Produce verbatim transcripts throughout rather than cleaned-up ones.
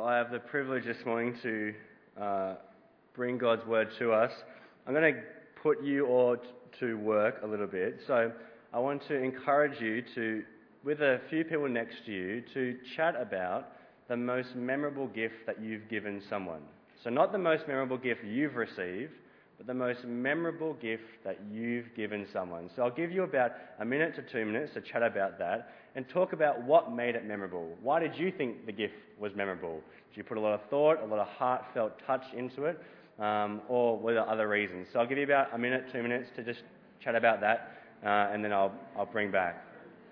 Well, I have the privilege this morning to uh, bring God's word to us. I'm going to put you all t- to work a little bit. So I want to encourage you to, with a few people next to you, to chat about the most memorable gift that you've given someone. So not the most memorable gift you've received, but the most memorable gift that you've given someone. So I'll give you about a minute to two minutes to chat about that and talk about what made it memorable. Why did you think the gift was memorable? Did you put a lot of thought, a lot of heartfelt touch into it, um, or were there other reasons? So I'll give you about a minute, two minutes to just chat about that, uh, and then I'll I'll bring back.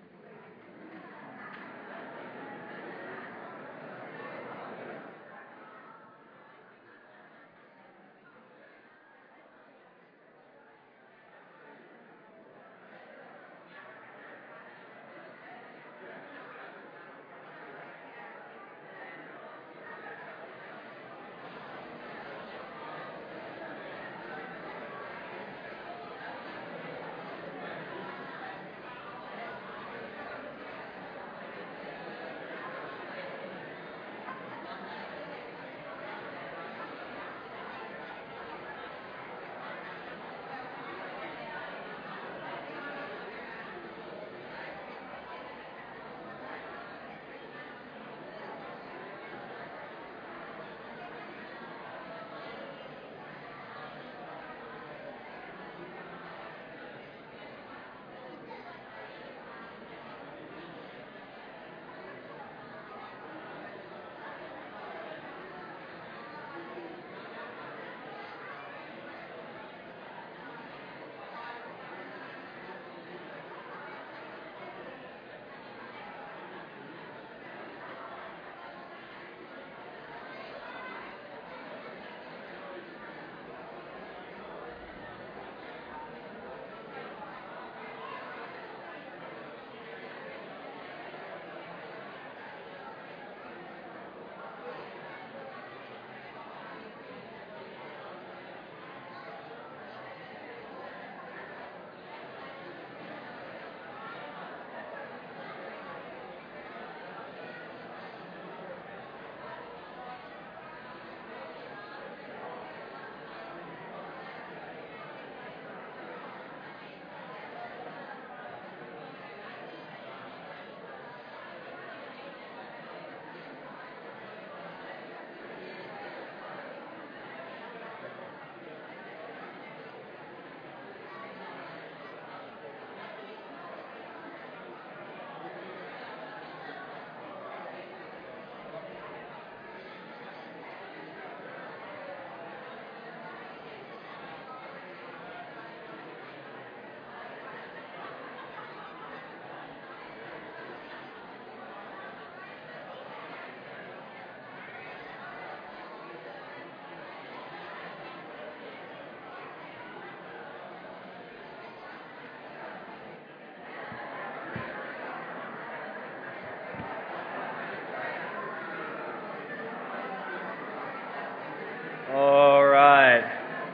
All right.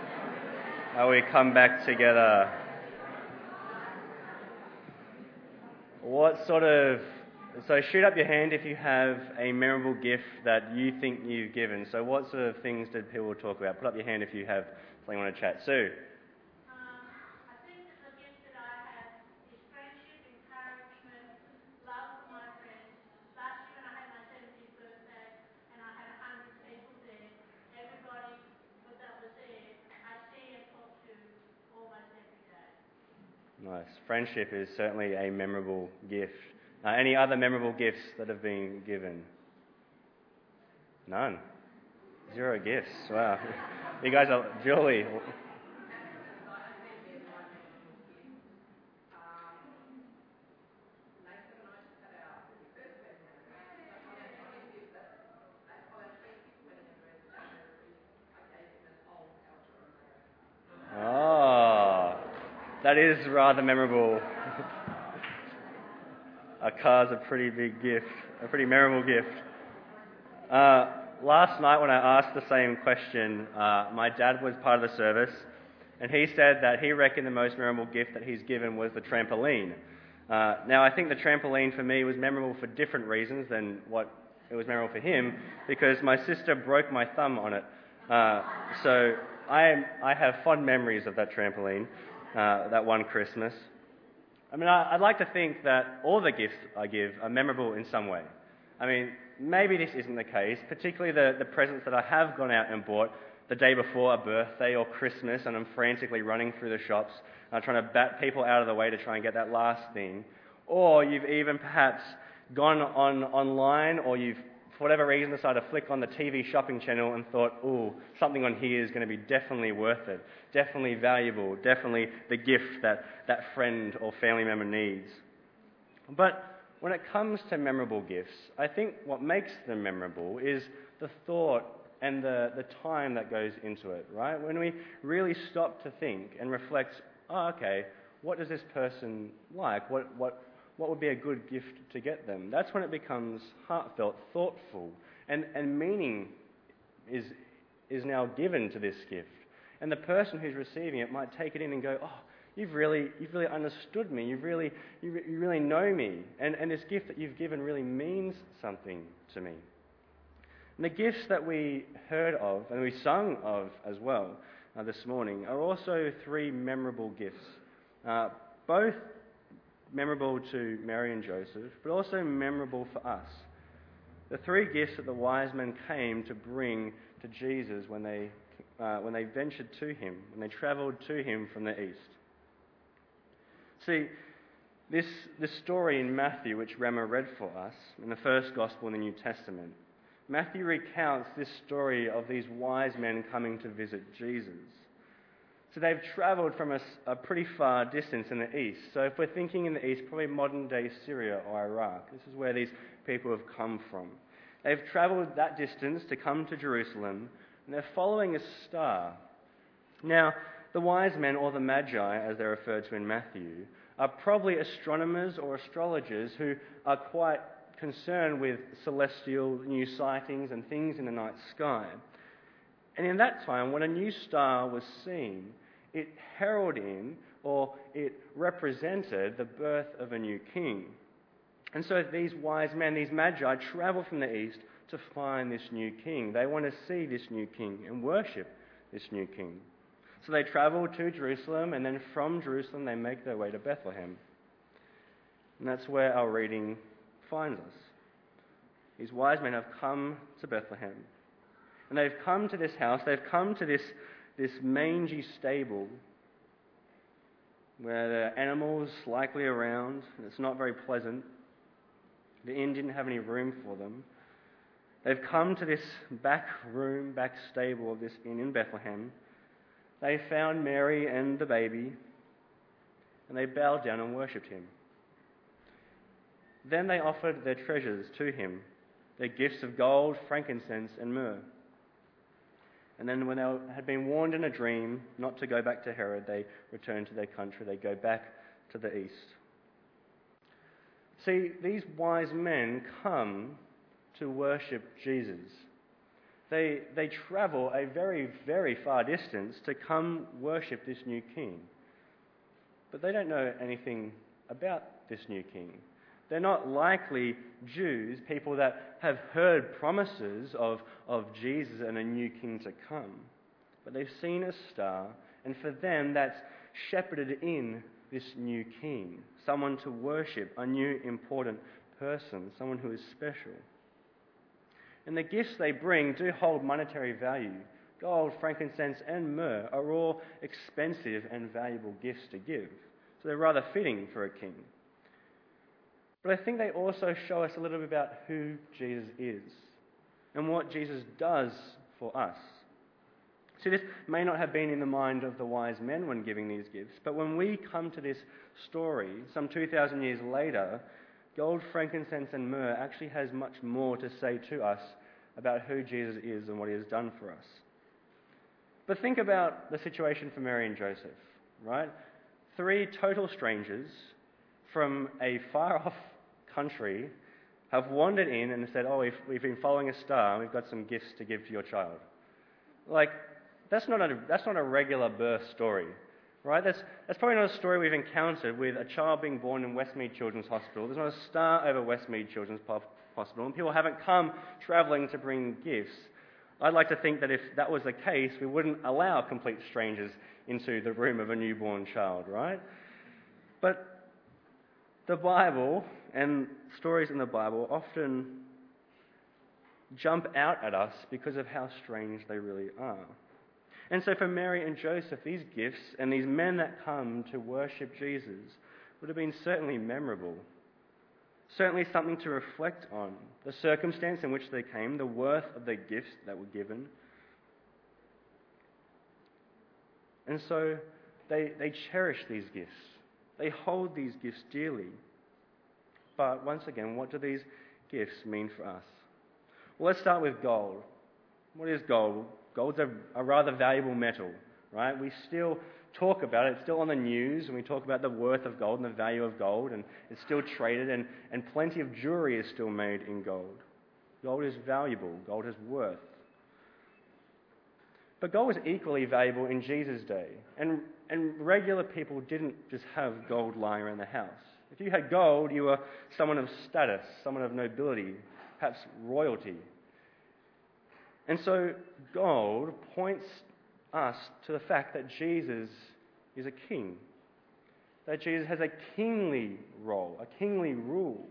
Now we come back together. What sort of... So shoot up your hand if you have a memorable gift that you think you've given. So what sort of things did people talk about? Put up your hand if you have something you want to chat. Sue? Nice. Friendship is certainly a memorable gift. Uh, any other memorable gifts that have been given? None. Zero gifts. Wow. You guys are... Julie? Oh, that is rather memorable. A car's a pretty big gift, a pretty memorable gift. Uh, last night when I asked the same question, uh, my dad was part of the service, and he said that he reckoned the most memorable gift that he's given was the trampoline. Uh, now, I think the trampoline for me was memorable for different reasons than what it was memorable for him because my sister broke my thumb on it. Uh, so I I have fond memories of that trampoline, uh, that one Christmas. I mean, I, I'd like to think that all the gifts I give are memorable in some way. I mean, maybe this isn't the case, particularly the, the presents that I have gone out and bought the day before a birthday or Christmas, and I'm frantically running through the shops, uh, trying to bat people out of the way to try and get that last thing. Or you've even perhaps gone on online, or you've, for whatever reason, decided to flick on the T V shopping channel and thought, ooh, something on here is going to be definitely worth it, definitely valuable, definitely the gift that that friend or family member needs. But when it comes to memorable gifts, I think what makes them memorable is the thought and the, the time that goes into it, right? When we really stop to think and reflect, oh, okay, what does this person like? What, what, what would be a good gift to get them? That's when it becomes heartfelt, thoughtful, and, and meaning is, is now given to this gift. And the person who's receiving it might take it in and go, oh, You've really, you've really understood me. You've really, you, re- you really know me. And, and this gift that you've given really means something to me. And the gifts that we heard of and we sung of as well uh, this morning are also three memorable gifts. Uh, both memorable to Mary and Joseph, but also memorable for us. The three gifts that the wise men came to bring to Jesus when they, uh, when they ventured to him, when they travelled to him from the east. See, this, this story in Matthew, which Rama read for us, in the first Gospel in the New Testament, Matthew recounts this story of these wise men coming to visit Jesus. So they've travelled from a, a pretty far distance in the east. So if we're thinking in the east, probably modern-day Syria or Iraq. This is where these people have come from. They've travelled that distance to come to Jerusalem, and they're following a star. Now, the wise men, or the magi, as they're referred to in Matthew, are probably astronomers or astrologers who are quite concerned with celestial new sightings and things in the night sky. And in that time, when a new star was seen, it heralded in, or it represented the birth of a new king. And so these wise men, these magi, travel from the east to find this new king. They want to see this new king and worship this new king. So they travel to Jerusalem, and then from Jerusalem they make their way to Bethlehem. And that's where our reading finds us. These wise men have come to Bethlehem. And they've come to this house, they've come to this, this mangy stable where there are animals likely around, and it's not very pleasant. The inn didn't have any room for them. They've come to this back room, back stable of this inn in Bethlehem. They found Mary and the baby, and they bowed down and worshipped him. Then they offered their treasures to him, their gifts of gold, frankincense, and myrrh. And then when they had been warned in a dream not to go back to Herod, they returned to their country. They go back to the east. See, these wise men come to worship Jesus. They, they travel a very, very far distance to come worship this new king. But they don't know anything about this new king. They're not likely Jews, people that have heard promises of, of Jesus and a new king to come. But they've seen a star, and for them that's shepherded in this new king, someone to worship, a new important person, someone who is special. And the gifts they bring do hold monetary value. Gold, frankincense, and myrrh are all expensive and valuable gifts to give. So they're rather fitting for a king. But I think they also show us a little bit about who Jesus is and what Jesus does for us. See, this may not have been in the mind of the wise men when giving these gifts, but when we come to this story, some two thousand years later, gold, frankincense, and myrrh actually has much more to say to us about who Jesus is and what he has done for us. But think about the situation for Mary and Joseph, right? Three total strangers from a far-off country have wandered in and said, oh, we've, we've been following a star and we've got some gifts to give to your child. Like, that's not a, that's not a regular birth story, right? That's, that's probably not a story we've encountered with a child being born in Westmead Children's Hospital. There's not a star over Westmead Children's possible, and people haven't come travelling to bring gifts. I'd like to think that if that was the case, we wouldn't allow complete strangers into the room of a newborn child, right? But the Bible and stories in the Bible often jump out at us because of how strange they really are. And so for Mary and Joseph, these gifts and these men that come to worship Jesus would have been certainly memorable. Certainly something to reflect on. The circumstance in which they came, the worth of the gifts that were given. And so they, they cherish these gifts. They hold these gifts dearly. But once again, what do these gifts mean for us? Well, let's start with gold. What is gold? Gold's a, a rather valuable metal, right? We still talk about it. It's still on the news, and we talk about the worth of gold and the value of gold, and it's still traded, and, and plenty of jewelry is still made in gold. Gold is valuable. Gold has worth. But gold was equally valuable in Jesus' day, and, and regular people didn't just have gold lying around the house. If you had gold, you were someone of status, someone of nobility, perhaps royalty. And so gold points us to the fact that Jesus is a king, that Jesus has a kingly role, a kingly rule,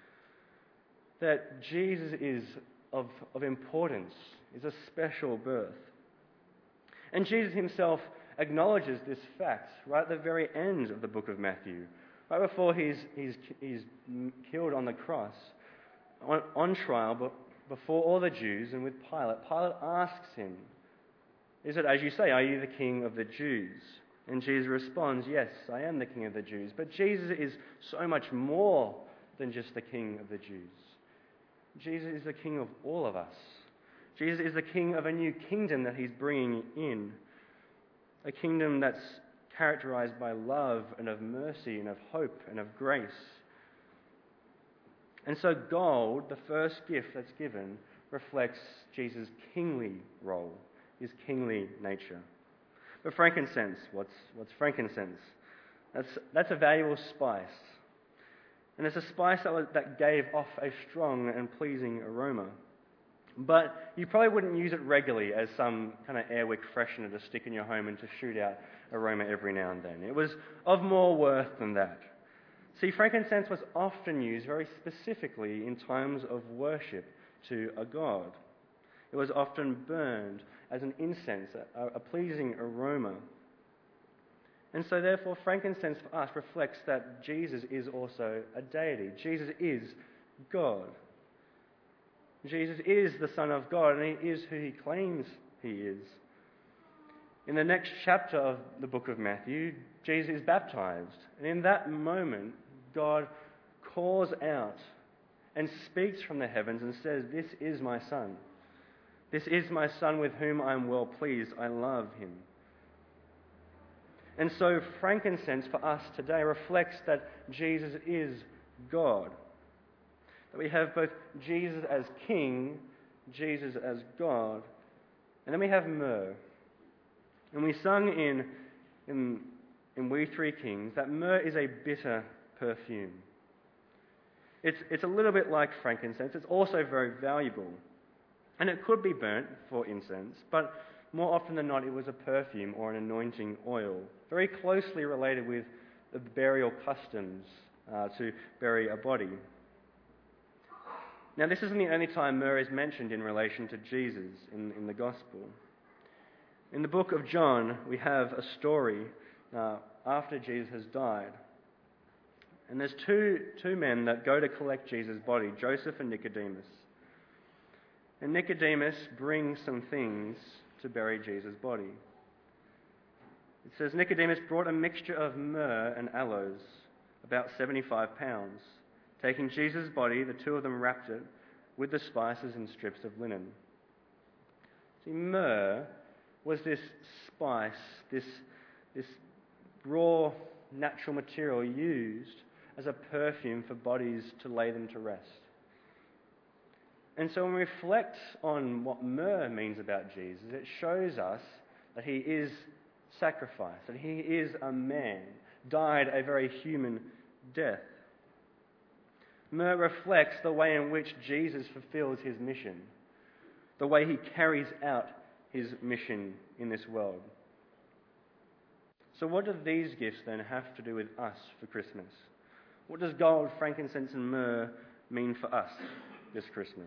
that Jesus is of, of importance, is a special birth. And Jesus himself acknowledges this fact right at the very end of the book of Matthew, right before he's, he's, he's killed on the cross, on, on trial, but before all the Jews and with Pilate. Pilate asks him, "Is it as you say, are you the king of the Jews?" And Jesus responds, "Yes, I am the king of the Jews." But Jesus is so much more than just the king of the Jews. Jesus is the king of all of us. Jesus is the king of a new kingdom that he's bringing in. A kingdom that's characterized by love and of mercy and of hope and of grace. And so gold, the first gift that's given, reflects Jesus' kingly role, his kingly nature. But frankincense, what's, what's frankincense? That's, that's a valuable spice. And it's a spice that, was, that gave off a strong and pleasing aroma. But you probably wouldn't use it regularly as some kind of airwick freshener to stick in your home and to shoot out aroma every now and then. It was of more worth than that. See, frankincense was often used very specifically in times of worship to a god. It was often burned as an incense, a, a pleasing aroma. And so therefore, frankincense for us reflects that Jesus is also a deity. Jesus is God. Jesus is the Son of God, and he is who he claims he is. In the next chapter of the book of Matthew, Jesus is baptized. And in that moment, God calls out and speaks from the heavens and says, "This is my Son. This is my Son with whom I am well pleased. I love him." And so frankincense for us today reflects that Jesus is God. That we have both Jesus as King, Jesus as God, and then we have myrrh. And we sung in, in, in We Three Kings that myrrh is a bitter perfume. It's, it's a little bit like frankincense. It's also very valuable. And it could be burnt for incense, but more often than not, it was a perfume or an anointing oil, very closely related with the burial customs uh, to bury a body. Now, this isn't the only time myrrh is mentioned in relation to Jesus in, in the Gospel. In the book of John, we have a story uh, after Jesus has died. And there's two, two men that go to collect Jesus' body, Joseph and Nicodemus. And Nicodemus brings some things to bury Jesus' body. It says, Nicodemus brought a mixture of myrrh and aloes, about seventy-five pounds. Taking Jesus' body, the two of them wrapped it with the spices and strips of linen. See, myrrh was this spice, this, this raw natural material used as a perfume for bodies to lay them to rest. And so when we reflect on what myrrh means about Jesus, it shows us that he is sacrificed, that he is a man, died a very human death. Myrrh reflects the way in which Jesus fulfills his mission, the way he carries out his mission in this world. So what do these gifts then have to do with us for Christmas? What does gold, frankincense and myrrh mean for us this Christmas?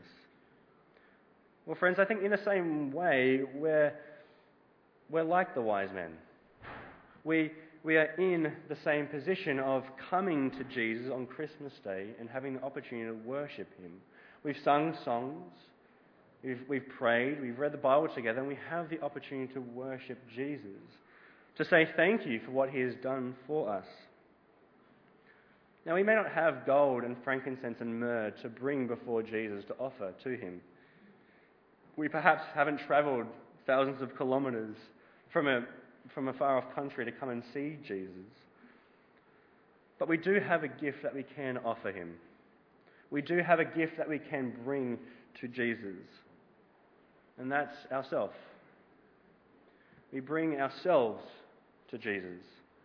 Well, friends, I think in the same way, we're, we're like the wise men. We, we are in the same position of coming to Jesus on Christmas Day and having the opportunity to worship him. We've sung songs, we've, we've prayed, we've read the Bible together, and we have the opportunity to worship Jesus, to say thank you for what he has done for us. Now, we may not have gold and frankincense and myrrh to bring before Jesus to offer to him. We perhaps haven't travelled thousands of kilometres from a, from a far-off country to come and see Jesus. But we do have a gift that we can offer him. We do have a gift that we can bring to Jesus. And that's ourselves. We bring ourselves to Jesus.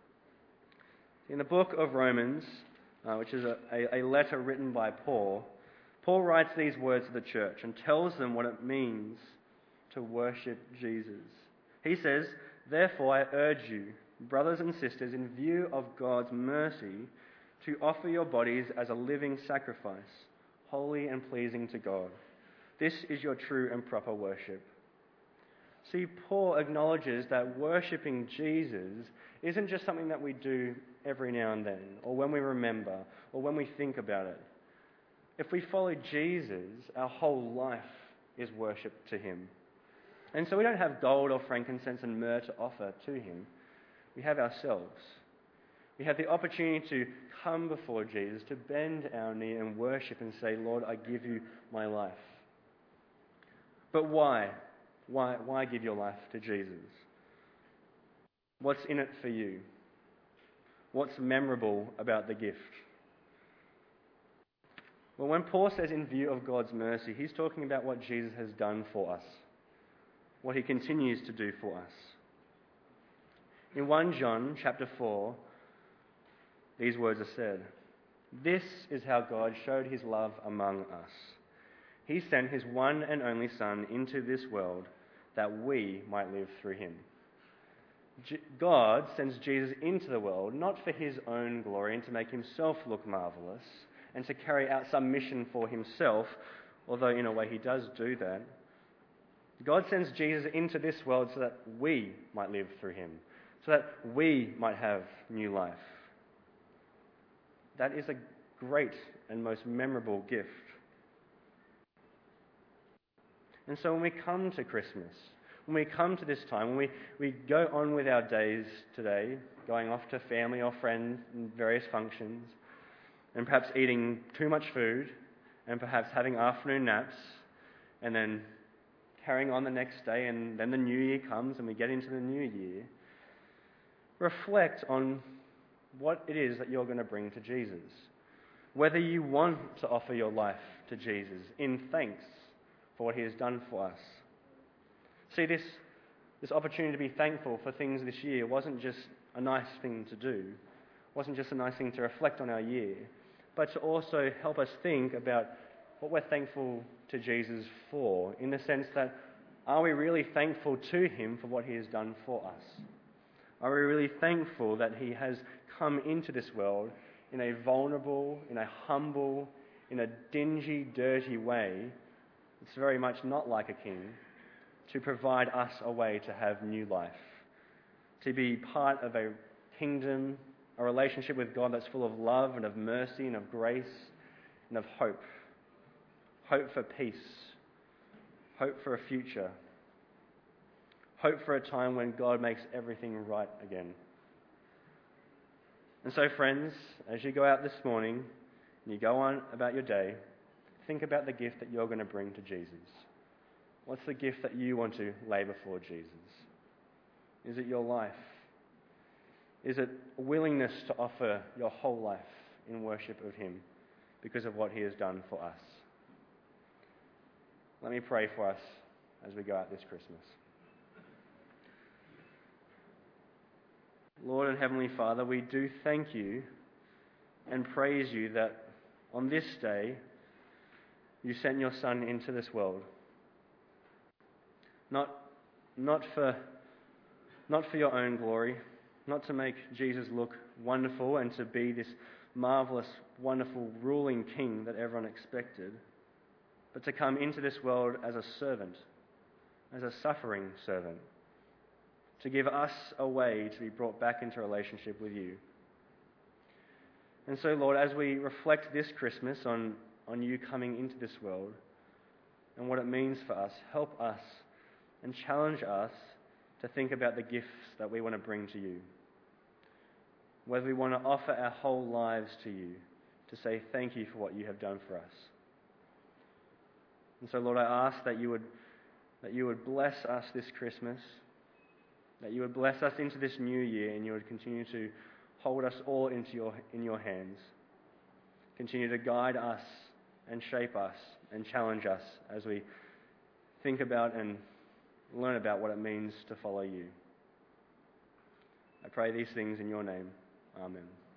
In the book of Romans, uh, which is a, a, a letter written by Paul, Paul writes these words to the church and tells them what it means to worship Jesus. He says, "Therefore I urge you, brothers and sisters, in view of God's mercy, to offer your bodies as a living sacrifice, holy and pleasing to God. This is your true and proper worship." See, Paul acknowledges that worshipping Jesus isn't just something that we do every now and then, or when we remember, or when we think about it. If we follow Jesus, our whole life is worship to him. And so we don't have gold or frankincense and myrrh to offer to him. We have ourselves. We have the opportunity to come before Jesus, to bend our knee and worship and say, "Lord, I give you my life." But why? Why, why give your life to Jesus? What's in it for you? What's memorable about the gift? Well, when Paul says in view of God's mercy, he's talking about what Jesus has done for us, what he continues to do for us. In First John chapter four, these words are said, "This is how God showed his love among us. He sent his one and only Son into this world that we might live through him." God sends Jesus into the world not for his own glory and to make himself look marvellous and to carry out some mission for himself, although in a way he does do that. God sends Jesus into this world so that we might live through him, so that we might have new life. That is a great and most memorable gift. And so when we come to Christmas, when we come to this time, when we, we go on with our days today, going off to family or friends and various functions, and perhaps eating too much food, and perhaps having afternoon naps, and then carrying on the next day, and then the new year comes and we get into the new year, reflect on what it is that you're going to bring to Jesus. Whether you want to offer your life to Jesus in thanks for what he has done for us. See, this, this opportunity to be thankful for things this year wasn't just a nice thing to do, wasn't just a nice thing to reflect on our year, but to also help us think about what we're thankful to Jesus for, in the sense that, are we really thankful to him for what he has done for us? Are we really thankful that he has come into this world in a vulnerable, in a humble, in a dingy, dirty way? It's very much not like a king, to provide us a way to have new life, to be part of a kingdom, a relationship with God that's full of love and of mercy and of grace and of hope. Hope for peace, hope for a future, hope for a time when God makes everything right again. And so, friends, as you go out this morning and you go on about your day, think about the gift that you're going to bring to Jesus. What's the gift that you want to lay before Jesus? Is it your life? Is it a willingness to offer your whole life in worship of him because of what he has done for us? Let me pray for us as we go out this Christmas. Lord and Heavenly Father, we do thank you and praise you that on this day, you sent your Son into this world. Not, not for, not for your own glory, not to make Jesus look wonderful and to be this marvelous, wonderful, ruling king that everyone expected, but to come into this world as a servant, as a suffering servant, to give us a way to be brought back into relationship with you. And so, Lord, as we reflect this Christmas on, on you coming into this world and what it means for us, help us and challenge us to think about the gifts that we want to bring to you. Whether we want to offer our whole lives to you to say thank you for what you have done for us. And so, Lord, I ask that you would that you would bless us this Christmas, that you would bless us into this new year, and you would continue to hold us all into your in your hands. Continue to guide us and shape us and challenge us as we think about and learn about what it means to follow you. I pray these things in your name. Amen.